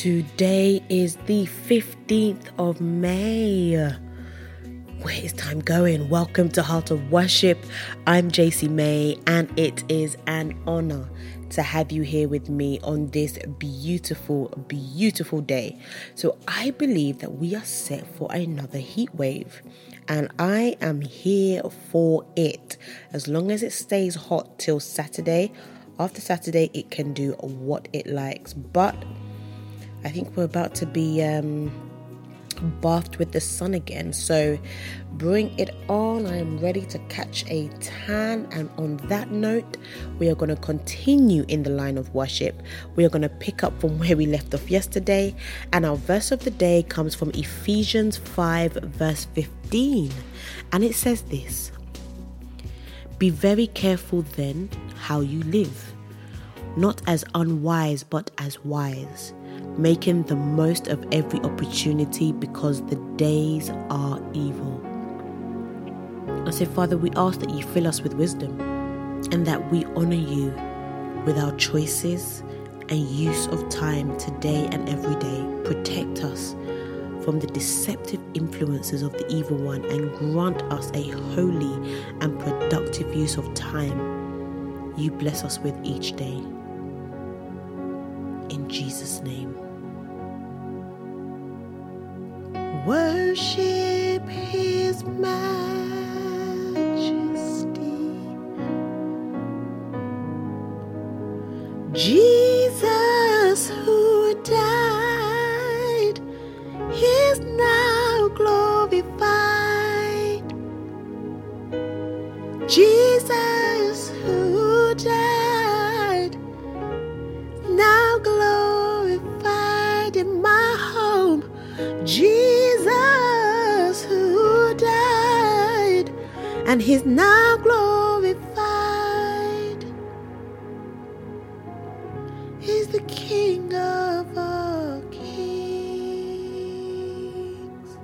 Today is the 15th of May. Where is time going? Welcome to Heart of Worship. I'm JC May, and it is an honor to have you here with me on this beautiful, beautiful day. So I believe that we are set for another heat wave, and I am here for it. As long as it stays hot till Saturday, after Saturday it can do what it likes. But I think we're about to be bathed with the sun again, so bring it on. I am ready to catch a tan, and on that note, we are going to continue in the line of worship. We are going to pick up from where we left off yesterday, and our verse of the day comes from Ephesians 5 verse 15, and it says this: "Be very careful then how you live, not as unwise but as wise, making the most of every opportunity because the days are evil." I say, Father, we ask that you fill us with wisdom and that we honor you with our choices and use of time today and every day. Protect us from the deceptive influences of the evil one and grant us a holy and productive use of time you bless us with each day. In Jesus' name. Worship His majesty. Jesus who died, He's now glorified. Jesus who died, now glorified in my home. Jesus who died, and He's now glorified. He's the King of all kings.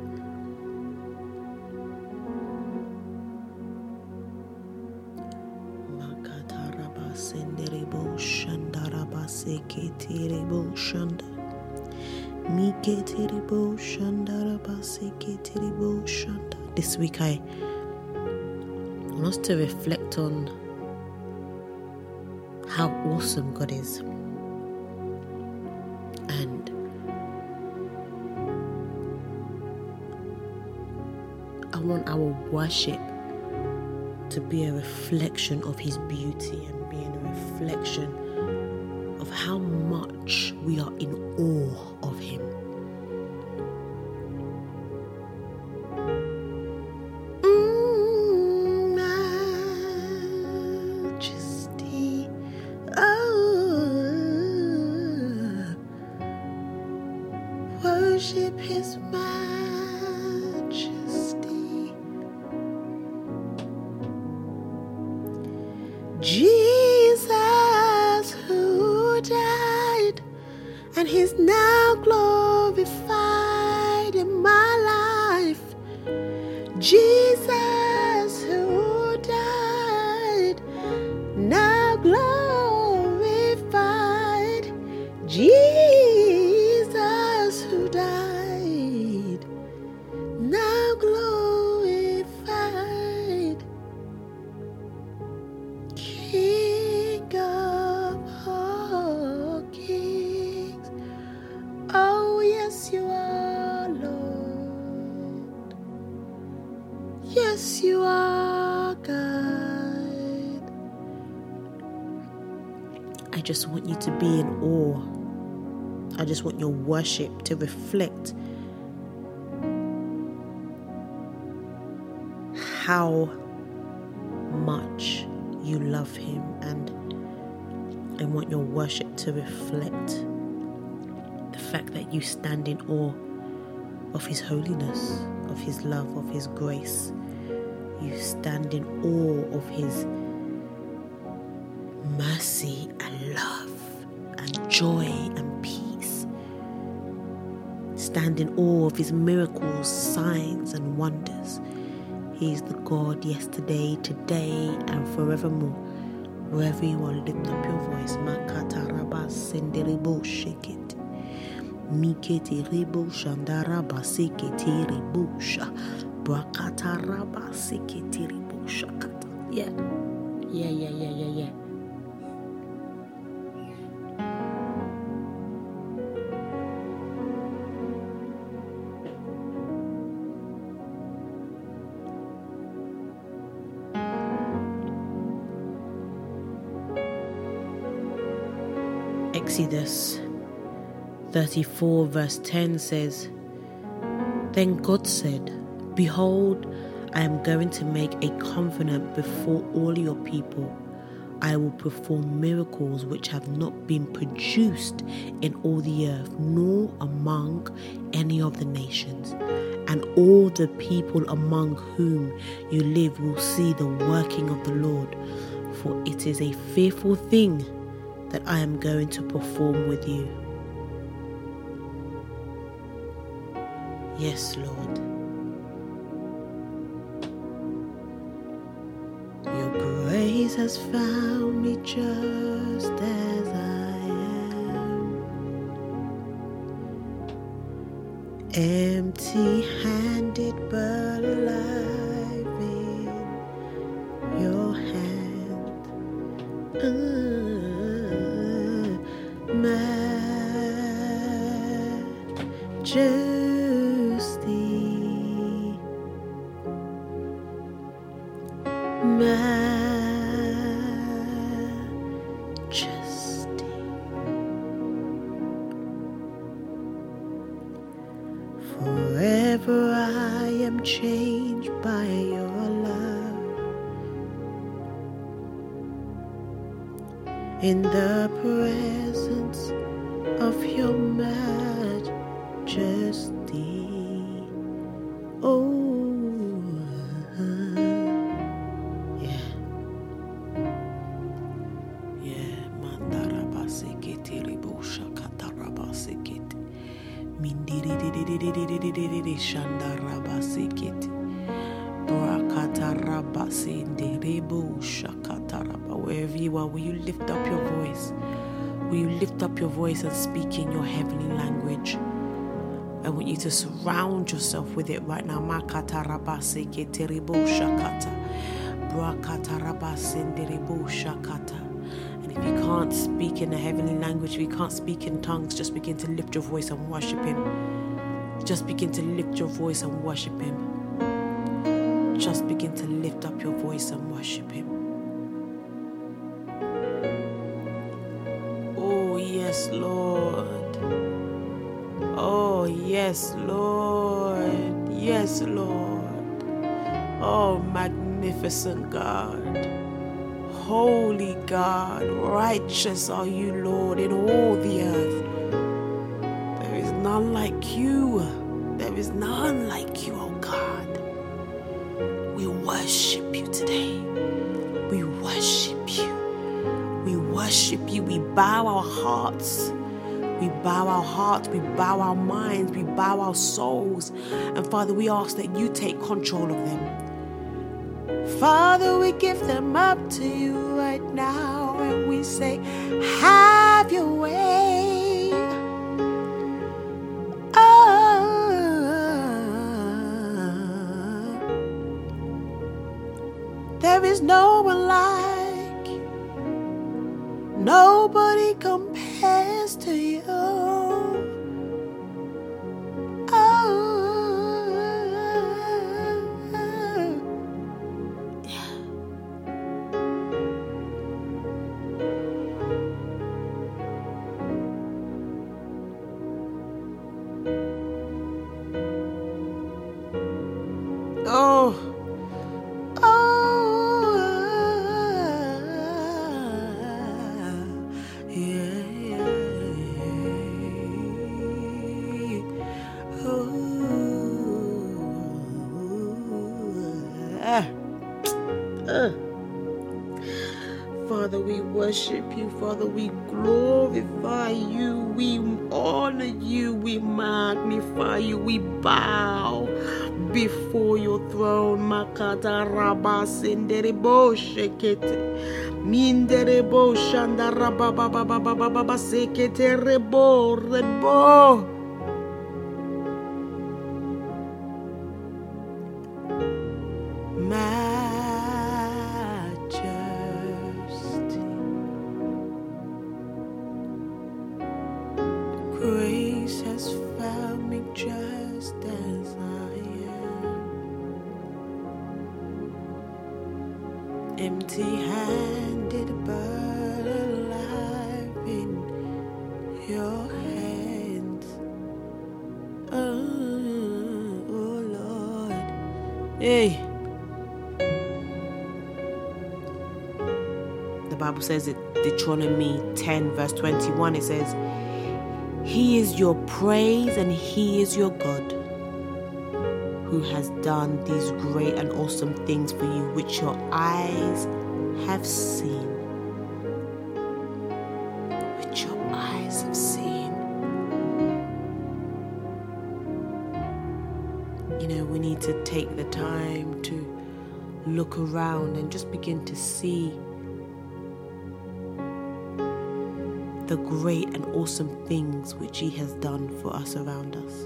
Makataraba senderebo shandaraba seketerebo shanda. This week I want us to reflect on how awesome God is, and I want our worship to be a reflection of His beauty and being a reflection of how much we are in awe of Him. Majesty, oh, worship His majesty. Jesus who died, and He's now glorified in my life. Jesus who died, now glorified. Jesus who died, now glorified. King of all kings. Oh, yes, you are, Lord. Yes, you are, God. I just want you to be in awe. I just want your worship to reflect how much you love Him, and I want your worship to reflect the fact that you stand in awe of His holiness, of His love, of His grace. You stand in awe of His mercy and love and joy and peace. Stand in awe of His miracles, signs and wonders. He is the God yesterday, today and forevermore. Wherever you are, lift up your voice. Mikete rebo shandara basekete rebosha. Brakata raba sekete rebosha kata. Yeah. Exodus 34 verse 10 says, Then God said, Behold, I am going to make a covenant before all your people. I will perform miracles which have not been produced in all the earth, nor among any of the nations. And all the people among whom you live will see the working of the Lord. For it is a fearful thing that I am going to perform with you. Yes, Lord. Your grace has found me just as I am, empty-handed but alive in your hand. Majesty. Forever I am changed by your love. In the presence of your majesty. Oh, yeah, mandarabasekete rebosha katarabasekete mindiri shandarabasekete brakatarabasende rebosha kataraba. Wherever you are, will you lift up your voice? Will you lift up your voice and speak in your heavenly language? I want you to surround yourself with it right now. Makatarabaseke terebo shakata. Brakatarabasende rebo shakata. And if you can't speak in the heavenly language, if you can't speak in tongues, just begin to lift your voice and worship Him. Just begin to lift your voice and worship Him. Just begin to lift up your voice and worship Him. Oh, yes, Lord. Oh, yes, Lord. Yes, Lord. Oh, magnificent God. Holy God. Righteous are you, Lord, in all the earth. There is none like you. There is none like you, oh God. We worship you today. We worship you. We worship you. We bow our hearts. We bow our hearts, we bow our minds, we bow our souls. And Father, we ask that you take control of them. Father, we give them up to you right now. And we say, have your way. There is no one like you. Nobody compares to you. Father, we worship you. Father, we glorify you. We honor you. We magnify you. We bow before your throne. Makata raba senderebo shekete. Minderebo shandaraba baba baba baba sekete rebo rebo. Grace has found me just as I am, empty-handed but alive in your hands. Oh Lord, hey. The Bible says it, Deuteronomy 10 verse 21, it says, He is your praise and He is your God, who has done these great and awesome things for you, which your eyes have seen. Which your eyes have seen. You know, we need to take the time to look around and just begin to see the great and awesome things which He has done for us around us.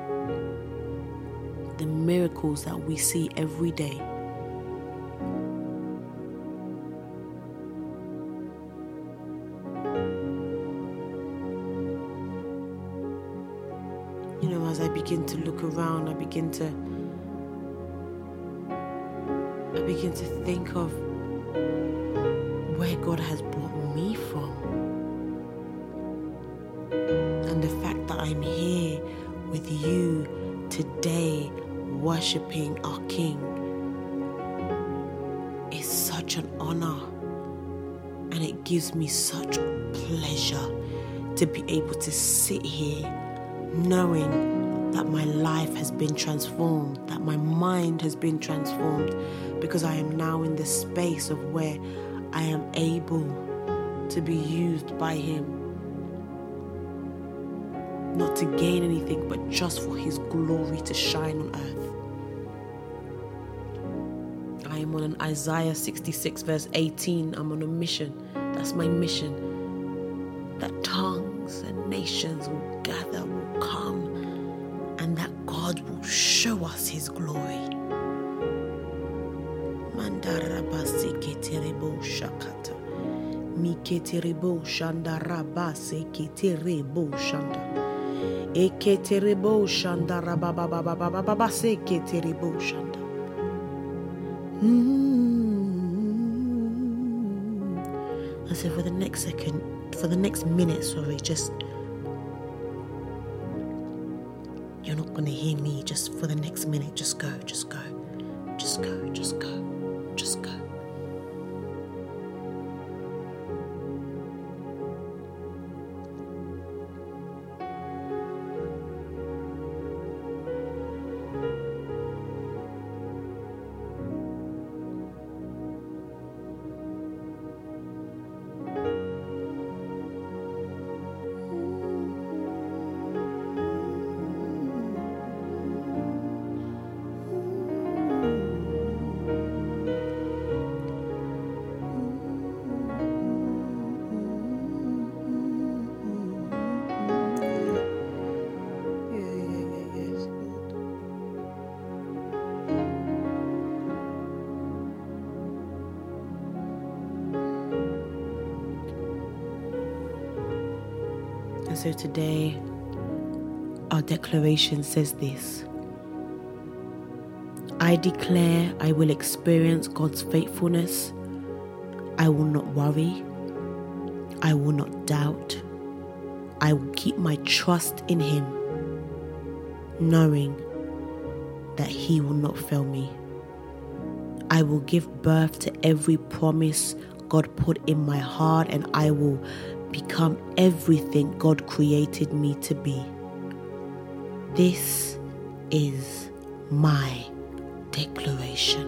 The miracles that we see every day. You know, as I begin to look around, I begin to think of where God has brought me from. And the fact that I'm here with you today, worshipping our King, is such an honor, and it gives me such pleasure to be able to sit here knowing that my life has been transformed, that my mind has been transformed, because I am now in the space of where I am able to be used by Him. Not to gain anything, but just for His glory to shine on earth. I am on an Isaiah 66 verse 18. I'm on a mission. That's my mission. That tongues and nations will gather, will come, and that God will show us His glory. Mandarabasi keterebo shakata. Miketerebo shandarabase keterebo shanda. Eketerebo shanda rababababababa seketerebo shanda. And so for the next minute, just, you're not going to hear me, just for the next minute, just go. And so today, our declaration says this: I declare I will experience God's faithfulness. I will not worry. I will not doubt. I will keep my trust in Him, knowing that He will not fail me. I will give birth to every promise God put in my heart, and I will become everything God created me to be. This is my declaration.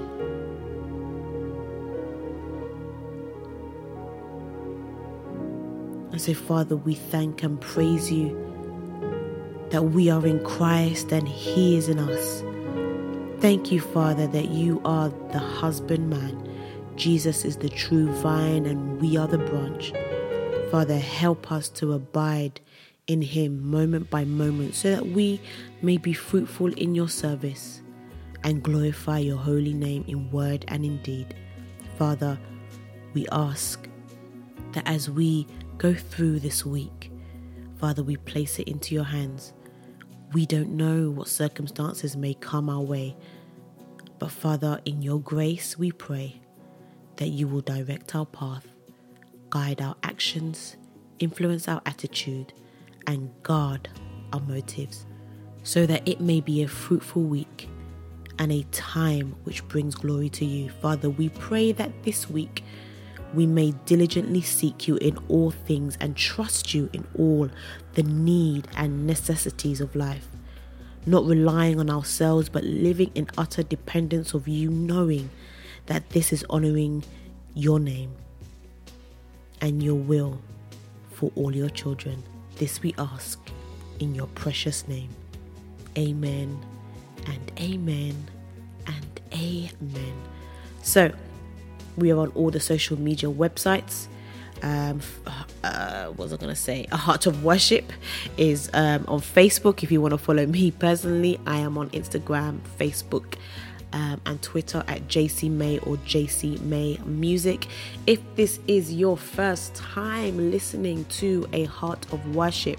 And so, Father, we thank and praise You that we are in Christ and He is in us. Thank You, Father, that You are the husbandman. Jesus is the true vine and we are the branch. Father, help us to abide in Him moment by moment so that we may be fruitful in Your service and glorify Your holy name in word and in deed. Father, we ask that as we go through this week, Father, we place it into your hands. We don't know what circumstances may come our way, but Father, in your grace, we pray that you will direct our path, guide our actions, influence our attitude, and guard our motives, so that it may be a fruitful week and a time which brings glory to you. Father, we pray that this week we may diligently seek you in all things and trust you in all the need and necessities of life, not relying on ourselves, but living in utter dependence of you, knowing that this is honoring your name and your will for all your children. This we ask in your precious name. Amen and amen and amen. So, we are on all the social media websites. What was I going to say? A Heart of Worship is on Facebook. If you want to follow me personally, I am on Instagram, Facebook, and Twitter at JC May or JC May Music. If this is your first time listening to A Heart of Worship,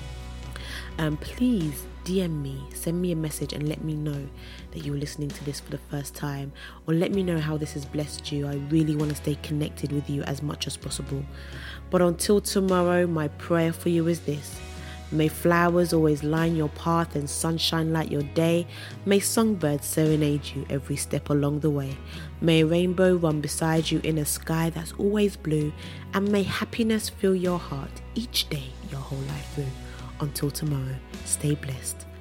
please DM me, send me a message and let me know that you're listening to this for the first time, or let me know how this has blessed you. I really want to stay connected with you as much as possible. But until tomorrow, my prayer for you is this: may flowers always line your path and sunshine light your day. May songbirds serenade you every step along the way. May a rainbow run beside you in a sky that's always blue. And may happiness fill your heart each day, your whole life through. Until tomorrow, stay blessed.